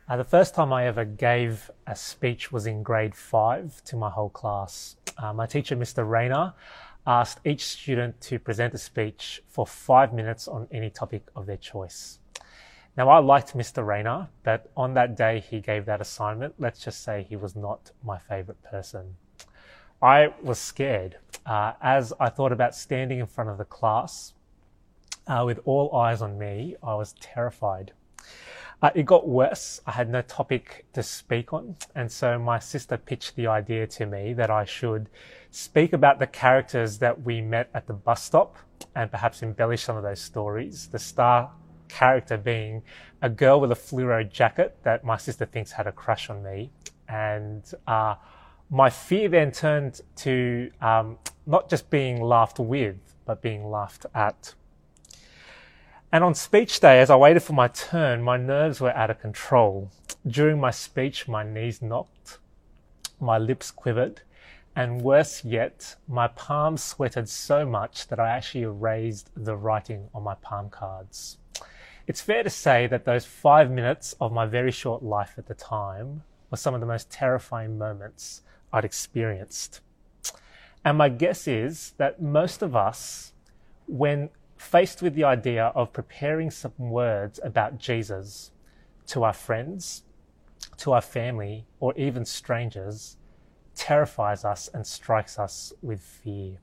The first time I ever gave a speech was in grade 5 to my whole class. My teacher, Mr. Rayner, asked each student to present a speech for 5 minutes on any topic of their choice. Now, I liked Mr. Rayner, but on that day he gave that assignment. Let's just say he was not my favourite person. I was scared as I thought about standing in front of the class with all eyes on me. I was terrified. It got worse. I had no topic to speak on, and so my sister pitched the idea to me that I should speak about the characters that we met at the bus stop and perhaps embellish some of those stories. The star character being a girl with a fluoro jacket that my sister thinks had a crush on me. And my fear then turned to not just being laughed with, but being laughed at. And on speech day, as I waited for my turn, my nerves were out of control. During my speech, my knees knocked, my lips quivered, and worse yet, my palms sweated so much that I actually erased the writing on my palm cards. It's fair to say that those 5 minutes of my very short life at the time were some of the most terrifying moments I'd experienced. And my guess is that most of us, when faced with the idea of preparing some words about Jesus to our friends, to our family, or even strangers, terrifies us and strikes us with fear.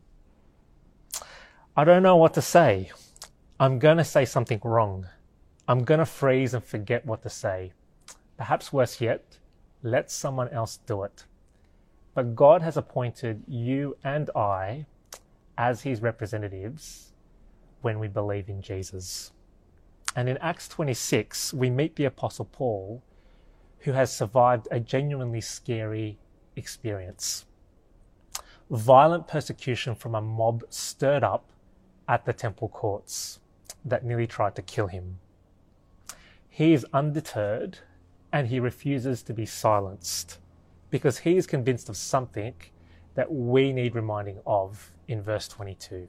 I don't know what to say. I'm going to say something wrong. I'm going to freeze and forget what to say. Perhaps worse yet, let someone else do it. But God has appointed you and I as his representatives when we believe in Jesus. And in Acts 26, we meet the Apostle Paul, who has survived a genuinely scary experience. Violent persecution from a mob stirred up at the temple courts that nearly tried to kill him. He is undeterred and he refuses to be silenced because he is convinced of something that we need reminding of in verse 22.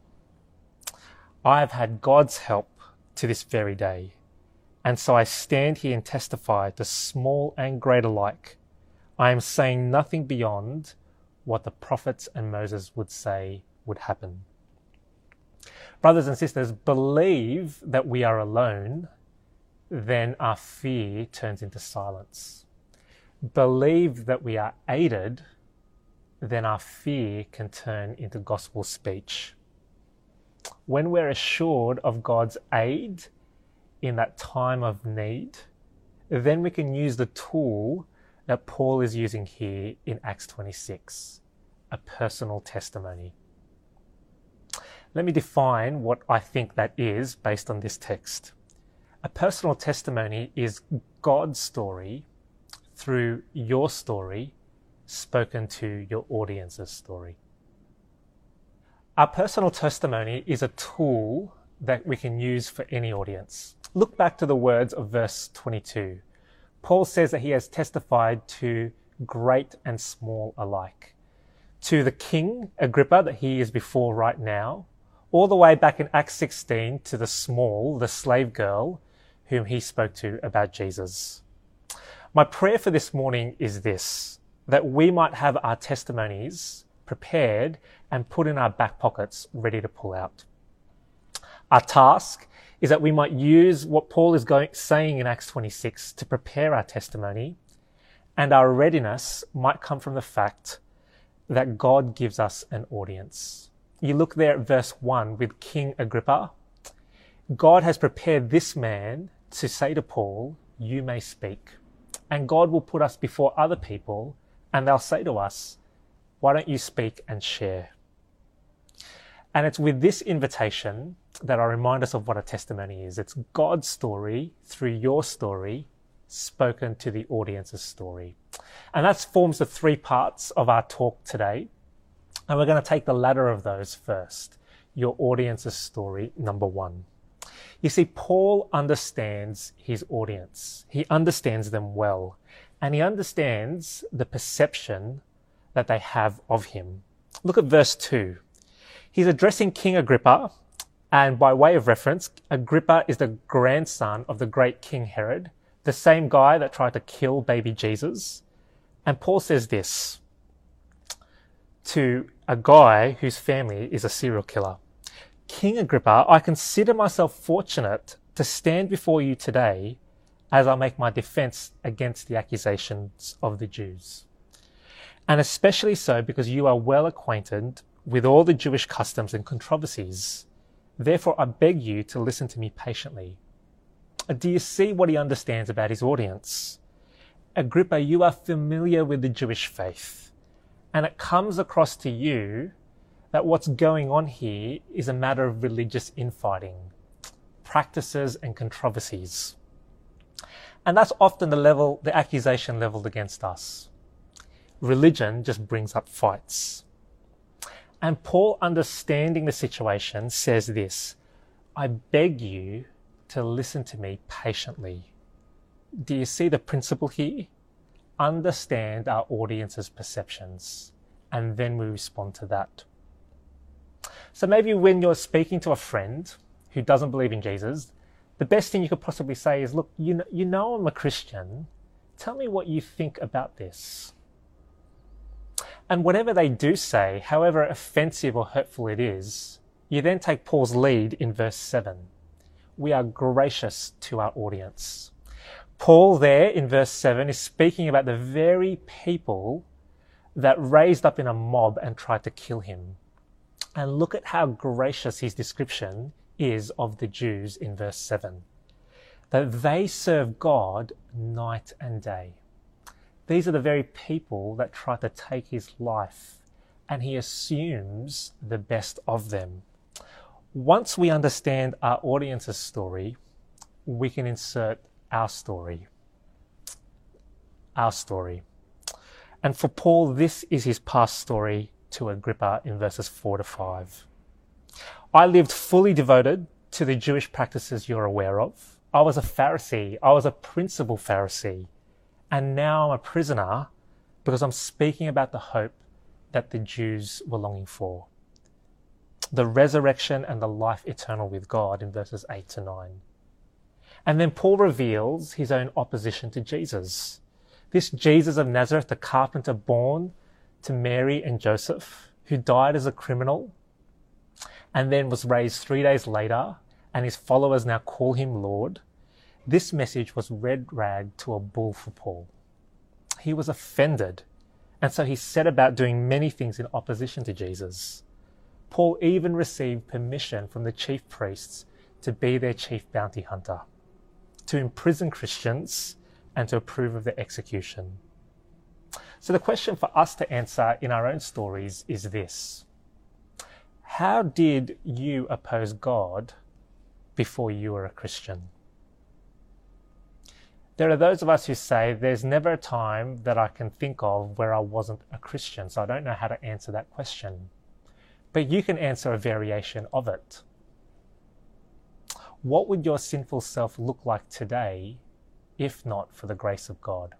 I have had God's help to this very day, and so I stand here and testify to small and great alike. I am saying nothing beyond what the prophets and Moses would say would happen. Brothers and sisters, believe that we are alone, then our fear turns into silence. Believe that we are aided, then our fear can turn into gospel speech. When we're assured of God's aid in that time of need, then we can use the tool that Paul is using here in Acts 26, a personal testimony. Let me define what I think that is based on this text. A personal testimony is God's story through your story spoken to your audience's story. Our personal testimony is a tool that we can use for any audience. Look back to the words of verse 22. Paul says that he has testified to great and small alike. To the king, Agrippa, that he is before right now, all the way back in Acts 16 to the small, the slave girl, whom he spoke to about Jesus. My prayer for this morning is this, that we might have our testimonies prepared and put in our back pockets ready to pull out. Our task is that we might use what Paul is saying in Acts 26 to prepare our testimony, and our readiness might come from the fact that God gives us an audience. You look there at verse 1 with King Agrippa. God has prepared this man to say to Paul, you may speak. And God will put us before other people and they'll say to us, why don't you speak and share? And it's with this invitation that I remind us of what a testimony is. It's God's story through your story spoken to the audience's story. And that forms the 3 parts of our talk today. And we're going to take the latter of those first, your audience's story, number 1. You see, Paul understands his audience. He understands them well. And he understands the perception that they have of him. Look at verse 2. He's addressing King Agrippa, and by way of reference, Agrippa is the grandson of the great King Herod, the same guy that tried to kill baby Jesus. And Paul says this to a guy whose family is a serial killer. King Agrippa, I consider myself fortunate to stand before you today as I make my defense against the accusations of the Jews. And especially so because you are well acquainted with all the Jewish customs and controversies. Therefore, I beg you to listen to me patiently. Do you see what he understands about his audience? Agrippa, you are familiar with the Jewish faith, and it comes across to you that what's going on here is a matter of religious infighting, practices and controversies. And that's often the accusation leveled against us. Religion just brings up fights. And Paul, understanding the situation, says this, I beg you to listen to me patiently. Do you see the principle here? Understand our audience's perceptions, and then we respond to that. So maybe when you're speaking to a friend who doesn't believe in Jesus, the best thing you could possibly say is, look, you know I'm a Christian. Tell me what you think about this. And whatever they do say, however offensive or hurtful it is, you then take Paul's lead in verse 7. We are gracious to our audience. Paul there in verse 7 is speaking about the very people that raised up in a mob and tried to kill him. And look at how gracious his description is of the Jews in verse 7. That they serve God night and day. These are the very people that try to take his life, and he assumes the best of them. Once we understand our audience's story, we can insert our story. Our story. And for Paul, this is his past story to Agrippa in verses 4 to 5. I lived fully devoted to the Jewish practices you're aware of. I was a Pharisee. I was a principal Pharisee. And now I'm a prisoner because I'm speaking about the hope that the Jews were longing for. The resurrection and the life eternal with God in verses 8 to 9. And then Paul reveals his own opposition to Jesus. This Jesus of Nazareth, the carpenter born to Mary and Joseph, who died as a criminal and then was raised 3 days later, and his followers now call him Lord. This message was red rag to a bull for Paul. He was offended, and so he set about doing many things in opposition to Jesus. Paul even received permission from the chief priests to be their chief bounty hunter, to imprison Christians, and to approve of their execution. So the question for us to answer in our own stories is this: how did you oppose God before you were a Christian? There are those of us who say there's never a time that I can think of where I wasn't a Christian, so I don't know how to answer that question. But you can answer a variation of it. What would your sinful self look like today if not for the grace of God?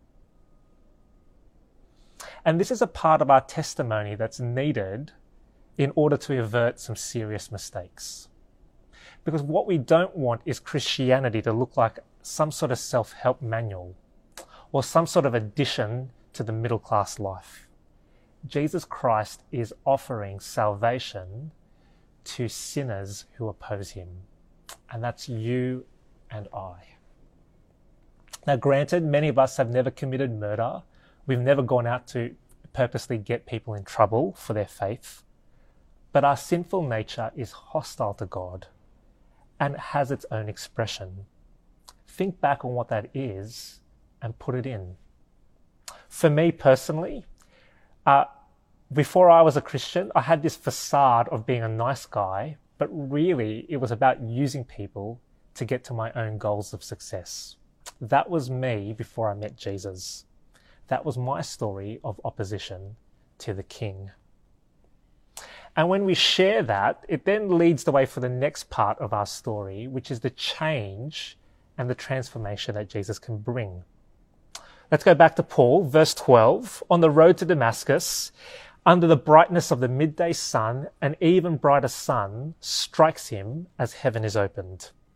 And this is a part of our testimony that's needed in order to avert some serious mistakes. Because what we don't want is Christianity to look like some sort of self-help manual or some sort of addition to the middle-class life. Jesus Christ is offering salvation to sinners who oppose him. And that's you and I. Now, granted, many of us have never committed murder. We've never gone out to purposely get people in trouble for their faith. But our sinful nature is hostile to God and has its own expression. Think back on what that is and put it in. For me personally, before I was a Christian, I had this facade of being a nice guy, but really it was about using people to get to my own goals of success. That was me before I met Jesus. That was my story of opposition to the King. And when we share that, it then leads the way for the next part of our story, which is the change and the transformation that Jesus can bring. Let's go back to Paul, verse 12. On the road to Damascus, under the brightness of the midday sun, an even brighter sun strikes him as heaven is opened.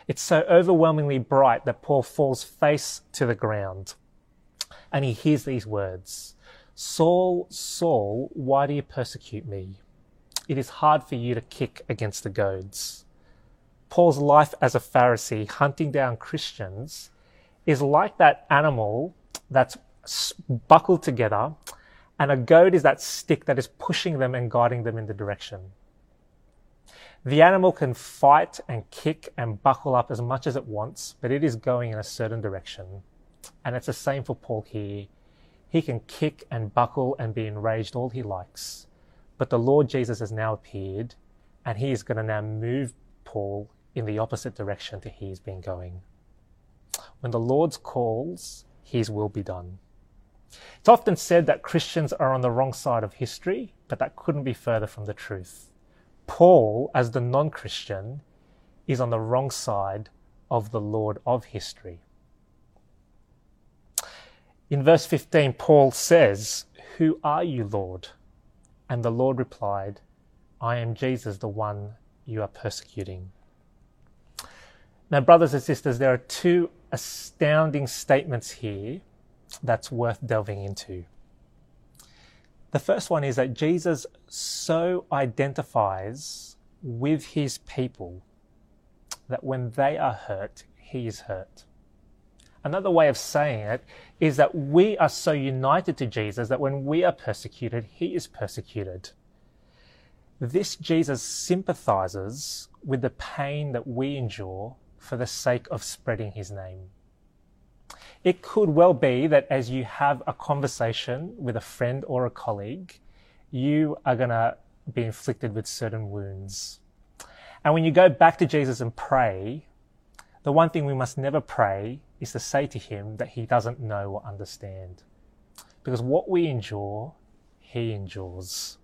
It's so overwhelmingly bright that Paul falls face to the ground. And he hears these words, "Saul, Saul, why do you persecute me? It is hard for you to kick against the goads." Paul's life as a Pharisee hunting down Christians is like that animal that's buckled together, and a goad is that stick that is pushing them and guiding them in the direction. The animal can fight and kick and buckle up as much as it wants, but it is going in a certain direction. And it's the same for Paul here. He can kick and buckle and be enraged all he likes, but the Lord Jesus has now appeared, and he is going to now move Paul in the opposite direction to he's been going. When the Lord calls, his will be done. It's often said that Christians are on the wrong side of history, but that couldn't be further from the truth. Paul, as the non-Christian, is on the wrong side of the Lord of history. In verse 15, Paul says, "Who are you, Lord?" And the Lord replied, "I am Jesus, the one you are persecuting." Now, brothers and sisters, there are two astounding statements here that's worth delving into. The first one is that Jesus so identifies with his people that when they are hurt, he is hurt. Another way of saying it is that we are so united to Jesus that when we are persecuted, he is persecuted. This Jesus sympathizes with the pain that we endure for the sake of spreading his name. It could well be that as you have a conversation with a friend or a colleague, you are going to be inflicted with certain wounds. And when you go back to Jesus and pray, the one thing we must never pray is to say to him that he doesn't know or understand. Because what we endure, he endures.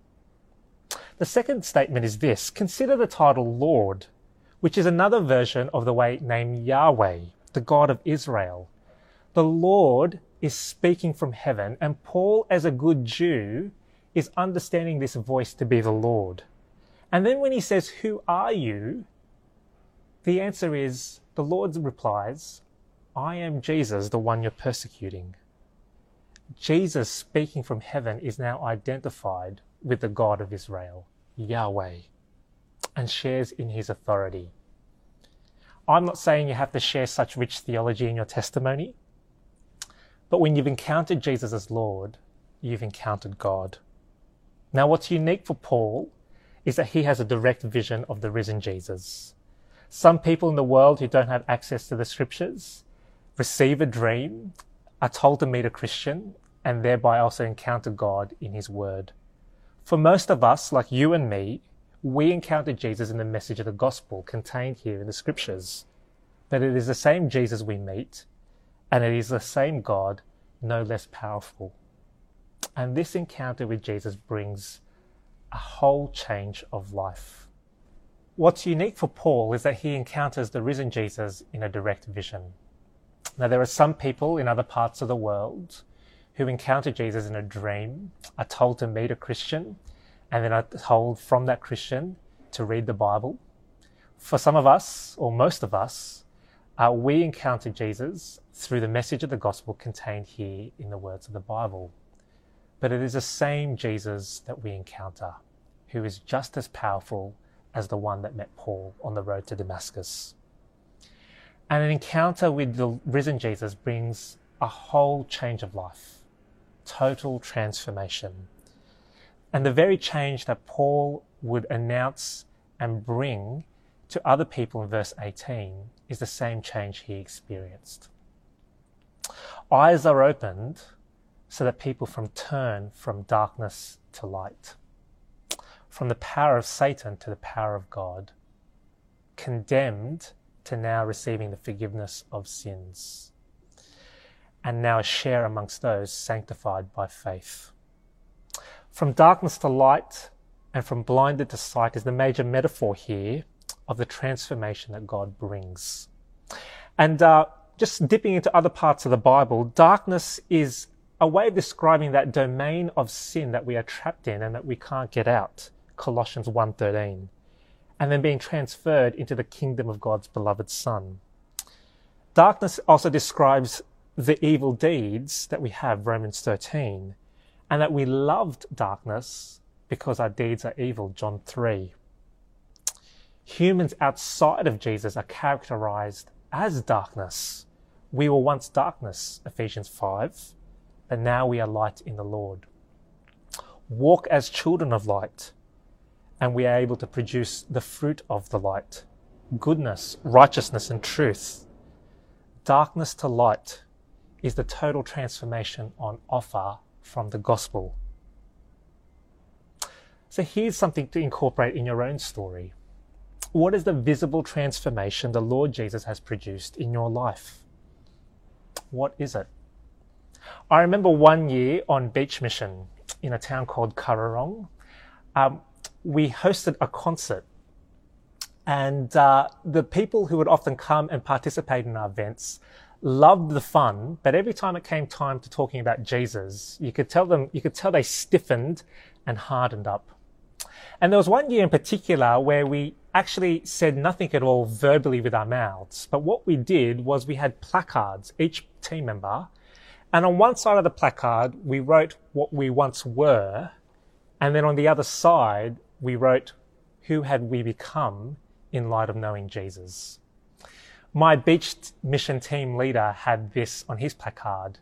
The second statement is this: consider the title Lord, which is another version of the name Yahweh, the God of Israel. The Lord is speaking from heaven, and Paul, as a good Jew, is understanding this voice to be the Lord. And then when he says, "Who are you?" the answer is, the Lord replies, "I am Jesus, the one you're persecuting." Jesus, speaking from heaven, is now identified with the God of Israel, Yahweh, and shares in his authority. I'm not saying you have to share such rich theology in your testimony, but when you've encountered Jesus as Lord, you've encountered God. Now, what's unique for Paul is that he has a direct vision of the risen Jesus. Some people in the world who don't have access to the scriptures receive a dream, are told to meet a Christian, and thereby also encounter God in his word. For most of us, like you and me, we encounter Jesus in the message of the gospel contained here in the scriptures. But it is the same Jesus we meet, and it is the same God, no less powerful. And this encounter with Jesus brings a whole change of life. What's unique for Paul is that he encounters the risen Jesus in a direct vision. Now, there are some people in other parts of the world who encounter Jesus in a dream, are told to meet a Christian, and then are told from that Christian to read the Bible. For some of us, or most of us, we encounter Jesus through the message of the gospel contained here in the words of the Bible. But it is the same Jesus that we encounter, who is just as powerful as the one that met Paul on the road to Damascus. And an encounter with the risen Jesus brings a whole change of life, total transformation. And the very change that Paul would announce and bring to other people in verse 18 is the same change he experienced. Eyes are opened so that people turn from darkness to light, from the power of Satan to the power of God, condemned to now receiving the forgiveness of sins, and now a share amongst those sanctified by faith. From darkness to light and from blinded to sight is the major metaphor here of the transformation that God brings. And just dipping into other parts of the Bible, darkness is a way of describing that domain of sin that we are trapped in and that we can't get out. Colossians 1:13. and then being transferred into the kingdom of God's beloved Son. Darkness also describes the evil deeds that we have, Romans 13, and that we loved darkness because our deeds are evil, John 3. Humans outside of Jesus are characterized as darkness. We were once darkness, Ephesians 5, but now we are light in the Lord. Walk as children of light, and we are able to produce the fruit of the light, goodness, righteousness, and truth. Darkness to light is the total transformation on offer from the gospel. So here's something to incorporate in your own story. What is the visible transformation the Lord Jesus has produced in your life? What is it? I remember one year on beach mission in a town called Currarong, we hosted a concert, and the people who would often come and participate in our events loved the fun, but every time it came time to talking about Jesus, you could tell they stiffened and hardened up. And there was one year in particular where we actually said nothing at all verbally with our mouths, but what we did was we had placards, each team member, and on one side of the placard we wrote what we once were, and then on the other side we wrote who had we become in light of knowing Jesus. My beach mission team leader had this on his placard: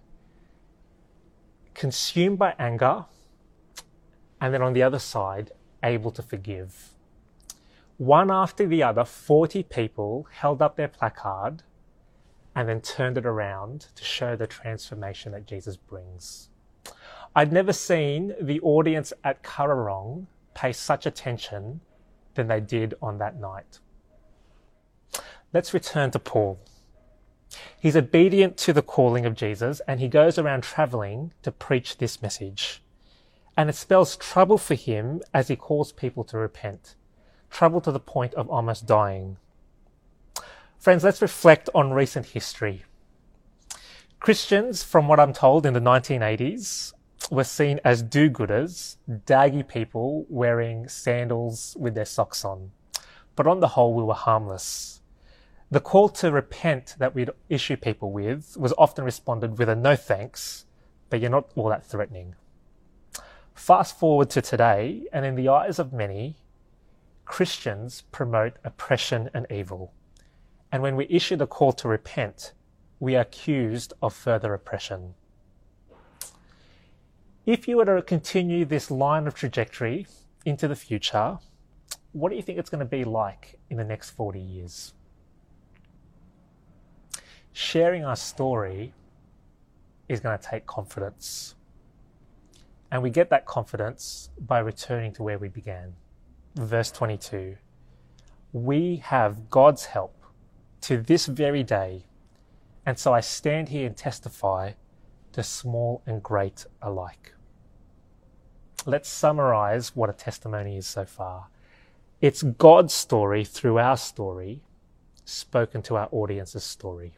consumed by anger, and then on the other side, able to forgive. One after the other, 40 people held up their placard and then turned it around to show the transformation that Jesus brings. I'd never seen the audience at Currarong pay such attention than they did on that night. Let's return to Paul. He's obedient to the calling of Jesus, and he goes around traveling to preach this message. And it spells trouble for him as he calls people to repent. Trouble to the point of almost dying. Friends, let's reflect on recent history. Christians, from what I'm told, in the 1980s, were seen as do-gooders, daggy people wearing sandals with their socks on. But on the whole, we were harmless. The call to repent that we'd issue people with was often responded with a no thanks, but you're not all that threatening. Fast forward to today, and in the eyes of many, Christians promote oppression and evil. And when we issue the call to repent, we are accused of further oppression. If you were to continue this line of trajectory into the future, what do you think it's going to be like in the next 40 years? Sharing our story is going to take confidence. And we get that confidence by returning to where we began. Verse 22. We have God's help to this very day, and so I stand here and testify to small and great alike. Let's summarize what a testimony is so far. It's God's story through our story, spoken to our audience's story.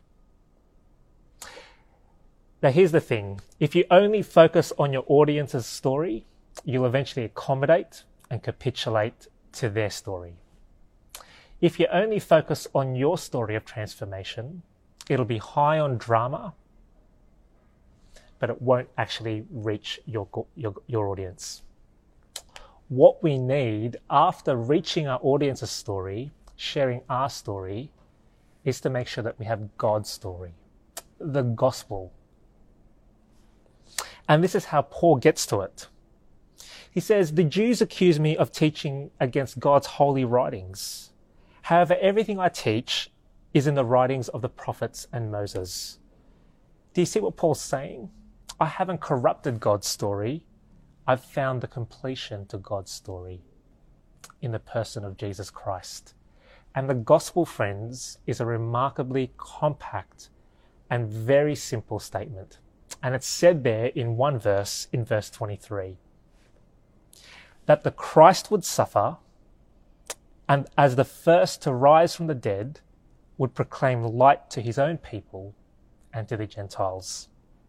Now here's the thing. If you only focus on your audience's story, you'll eventually accommodate and capitulate to their story. If you only focus on your story of transformation, it'll be high on drama, but it won't actually reach your audience. What we need after reaching our audience's story, sharing our story, is to make sure that we have God's story, the gospel. And this is how Paul gets to it. He says, the Jews accuse me of teaching against God's holy writings. However, everything I teach is in the writings of the prophets and Moses. Do you see what Paul's saying? I haven't corrupted God's story. I've found the completion to God's story in the person of Jesus Christ. And the gospel, friends, is a remarkably compact and very simple statement. And it's said there in one verse, in verse 23, that the Christ would suffer, and as the first to rise from the dead, would proclaim light to his own people and to the Gentiles.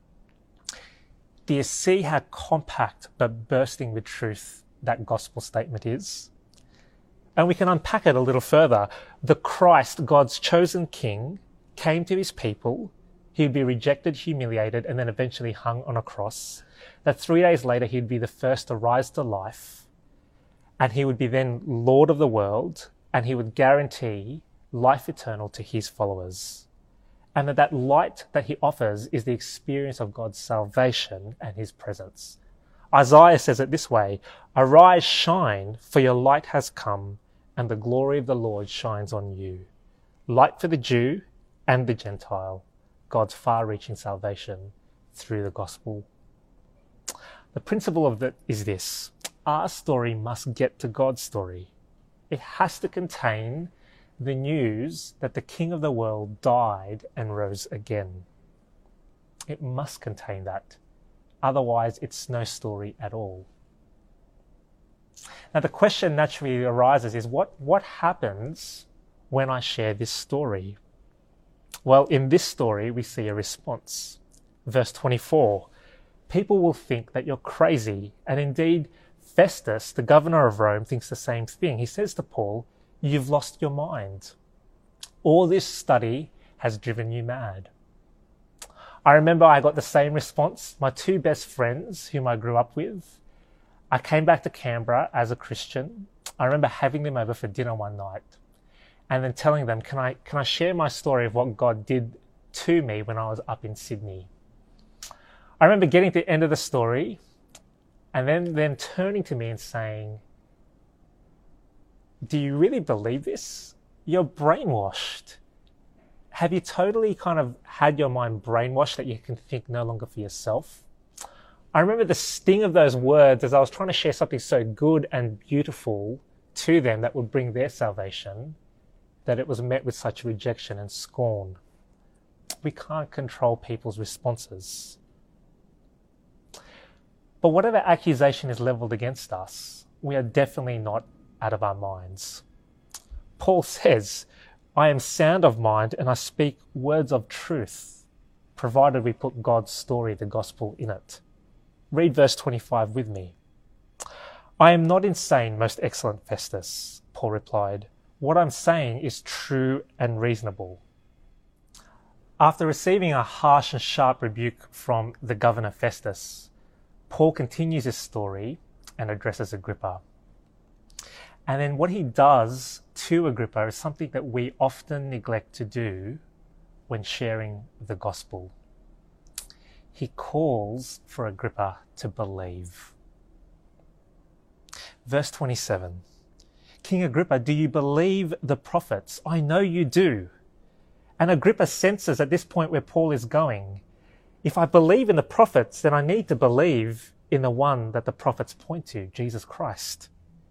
Do you see how compact but bursting with truth that gospel statement is? And we can unpack it a little further. The Christ, God's chosen king, came to his people. He would be rejected, humiliated, and then eventually hung on a cross. That 3 days later, he'd be the first to rise to life. And he would be then Lord of the world, and he would guarantee life eternal to his followers. And that light that he offers is the experience of God's salvation and his presence. Isaiah says it this way, "Arise, shine, for your light has come, and the glory of the Lord shines on you." Light for the Jew and the Gentile, God's far-reaching salvation through the gospel. The principle of that is this: our story must get to God's story. It has to contain the news that the King of the world died and rose again. It must contain that. Otherwise, it's no story at all. Now, the question naturally arises is, what happens when I share this story? Well, in this story, we see a response. Verse 24, people will think that you're crazy. And indeed, Festus, the governor of Rome, thinks the same thing. He says to Paul, "You've lost your mind. All this study has driven you mad." I remember I got the same response. My two best friends, whom I grew up with, I came back to Canberra as a Christian. I remember having them over for dinner one night and then telling them, can I share my story of what God did to me when I was up in Sydney? I remember getting to the end of the story and then them turning to me and saying, "Do you really believe this? You're brainwashed. Have you totally kind of had your mind brainwashed that you can think no longer for yourself?" I remember the sting of those words as I was trying to share something so good and beautiful to them that would bring their salvation, that it was met with such rejection and scorn. We can't control people's responses. But whatever accusation is leveled against us, we are definitely not out of our minds. Paul says, "I am sound of mind and I speak words of truth," provided we put God's story, the gospel, in it. Read verse 25 with me. "I am not insane, most excellent Festus," Paul replied. "What I'm saying is true and reasonable." After receiving a harsh and sharp rebuke from the governor Festus, Paul continues his story and addresses Agrippa. And then what he does to Agrippa is something that we often neglect to do when sharing the gospel. He calls for Agrippa to believe. Verse 27, "King Agrippa, do you believe the prophets? I know you do." And Agrippa senses at this point where Paul is going, if I believe in the prophets, then I need to believe in the one that the prophets point to, Jesus Christ.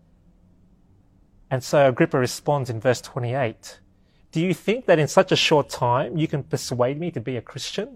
And so Agrippa responds in verse 28, "Do you think that in such a short time you can persuade me to be a Christian?"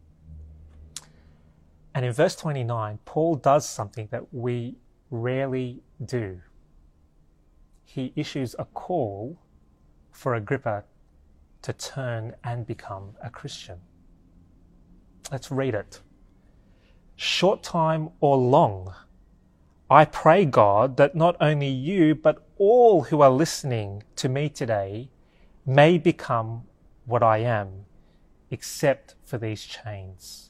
And in verse 29, Paul does something that we rarely do. He issues a call for Agrippa to turn and become a Christian. Let's read it. "Short time or long, I pray God that not only you, but all who are listening to me today may become what I am, except for these chains."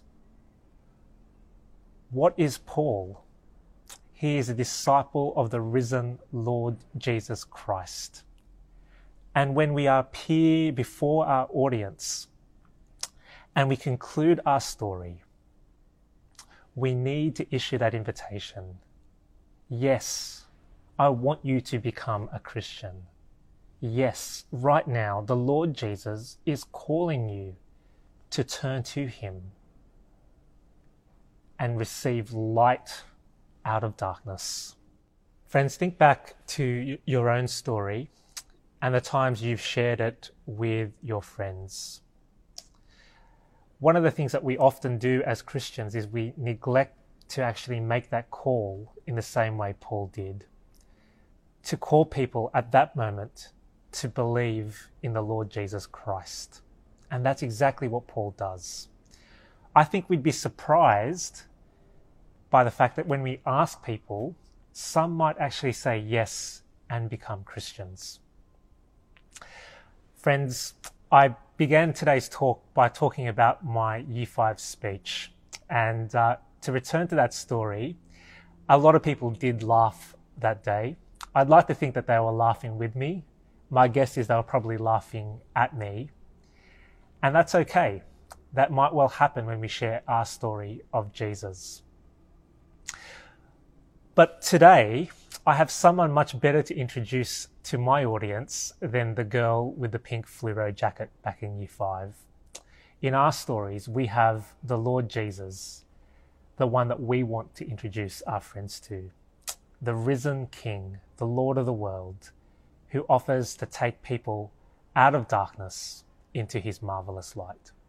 What is Paul? He is a disciple of the risen Lord Jesus Christ. And when we appear before our audience and we conclude our story, we need to issue that invitation. Yes, I want you to become a Christian. Yes, right now, the Lord Jesus is calling you to turn to him and receive light out of darkness. Friends, think back to your own story and the times you've shared it with your friends. One of the things that we often do as Christians is we neglect to actually make that call in the same way Paul did, to call people at that moment to believe in the Lord Jesus Christ. And that's exactly what Paul does. I think we'd be surprised by the fact that when we ask people, some might actually say yes and become Christians. Friends, I began today's talk by talking about my Year 5 speech. And to return to that story, a lot of people did laugh that day. I'd like to think that they were laughing with me. My guess is they were probably laughing at me. And that's okay. That might well happen when we share our story of Jesus. But today, I have someone much better to introduce to my audience than the girl with the pink fluoro jacket back in Year 5. In our stories, we have the Lord Jesus, the one that we want to introduce our friends to, the risen King, the Lord of the world, who offers to take people out of darkness into his marvelous light.